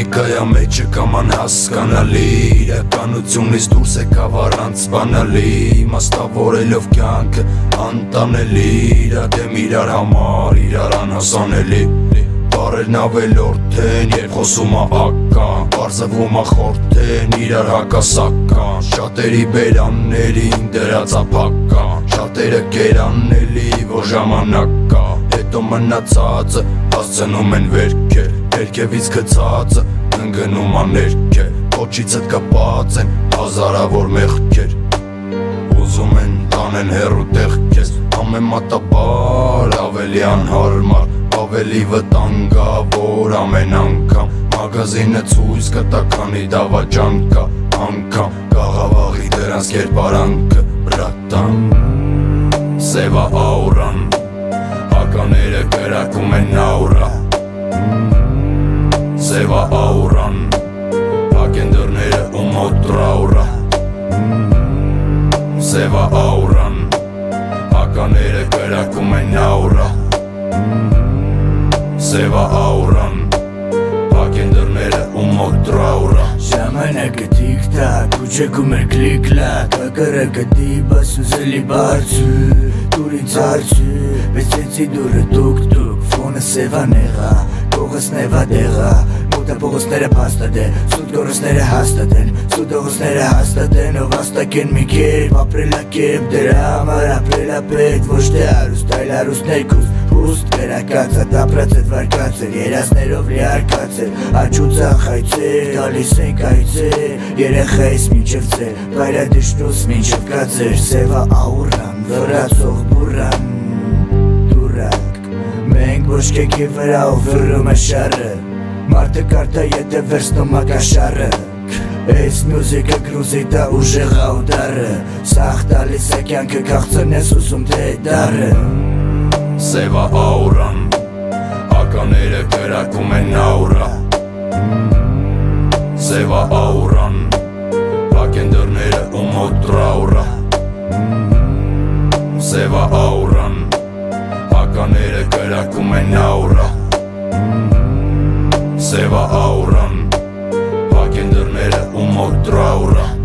Լոգիկայա մեջը կամ անհասկանալի, իրականությունից դուրս եկավ առանց բանալի, իմաստավորելով կյանքը անտանելի, իրար դեմ իրար համար, իրար անհասանելի։ Բարերն ավելորդ են, երբ խոսում ա ական, պարզվում ա խորդ են, իրար հակասական, շատերի բերաններին դրած ա փական, շատերը կերանելի, որ ժամանակ կա, հետո մնացածը հասցնում են վերքեր, ներքևից գցածը ընկնում ա ներքեր, փոչիցդ կպած են հազարավոր մեղքեր, ուզում են տանեն հեռու տեղ քեզ, ամենատաբար ավելի անհարմար, ավելի վտանգավոր ամեն անգամ, մագազինը ցույց կտա քանի դավաճան կա, անգամ գաղավաղի դրանց կերպարանքը, բրատան, սևա աուրան, հակաները կրակում են աուրա, սևա աուրան, հակեն դռները ու մոտ տրաուրա, սևա աուրան, հակաները կրակում են աուրա, սևա աուրան, հակեն դռները ու մոտ տրաուրա։ Ժամանակը թիկ-թակ, ուջեգում էր կլիկ-լակ, հակառակը դիպաս ուզելի բարձու, դուրից արծու, բեցեցի դուրը դուկ-դուկ, ֆոնը սևա նեղա, կողս նևա դեղա, մուտը պողոսները պաստատ է, սուտ գորսները հաստատ են, սուտ ողոսները հաստատ են, ով աստակ են մի կերպ, ապրելա կերպ, դրա համար ապրելա պետ, ոչ թե արուստ, այլ արուստ ներքուս, հուստ վերակացած, ապրած էդ վարկացել, երասներով լիարկացել, աչուցախ այցեր, տալիս ենք այցեր, երեխայիս մինչև ծեր, բայրա դիշնուս մինչև կացեր, սևա աուրան, վրացող բուրան, դուրակ, մենք ոչկեքի վրա ու վրում է շարը, մարդը կարդա եթե վերցնում ակաշարը, Այս մյուզիկը գրուզիտա ուժեղա ու դարը, սաղ տալիս է կյանքը կաղցն ես ուզում թե դարը, սևա աուրան, հակաները կրակում են աուրա, սևա աուրան, հակեն դռները ու մոտ տրաուրա, սևա աուրան, հակաները կրակում են աուրա, սևա աուրան, հակեն դռները ու մոտ տրաուրա։